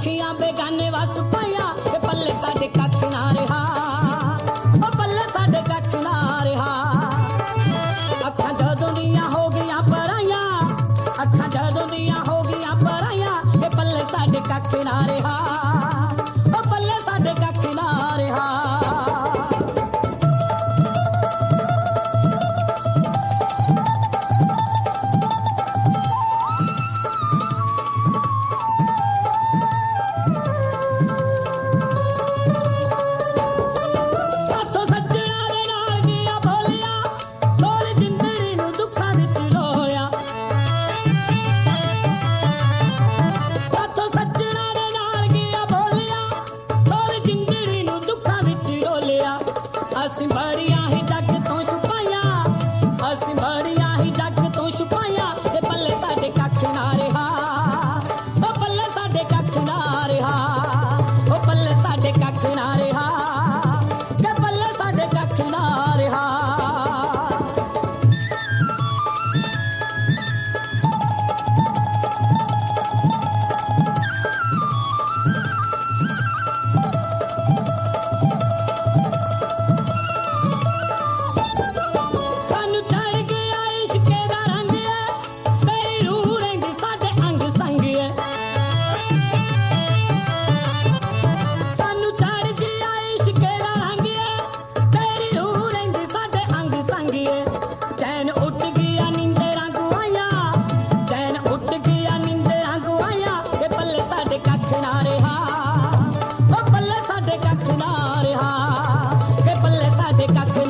अखियां बेगाने वस पाया ते पल्ले साडे कख ना रहा, ओ पल्ले साडे कख ना रहा। अखां जदों दियां हो गईयां पराइयां, अखां जदों दियां हो गईयां पराइयां, ते पल्ले साडे कख ना रहा, ओ पल्ले साडे कख ना रहा। ਅਸੀਂ ਬੜੀਆਂ ਹੀ ਜੱਗ ਤੋਂ ਛੁਪਾਇਆ, ਅਸੀਂ ਬੜੀਆਂ ਹੀ ਜੱਗ ਤੋਂ ਛੁਪਾਇਆ, ਤੇ ਪੱਲੇ ਸਾਡੇ ਕੱਖ ਨਾ ਰਿਹਾ, ਉਹ ਪੱਲੇ ਸਾਡੇ ਕੱਖ ਨਾ ਰਿਹਾ, ਉਹ ਪੱਲੇ ਸਾਡੇ ਕੱਖ ਨਾ ਰਿਹਾ, ਕਿ ਪੱਲੇ ਸਾਡੇ ਕੱਖ ਨਾ ਰਿਹਾ। चैन उठ गया नींदरां गुआया, चैन उठ गया नींदरां गुआया, ते पल्ले साडे कख ना रहा, ओ पल्ले साडे कख ना रहा, ते पल्ले साडे कख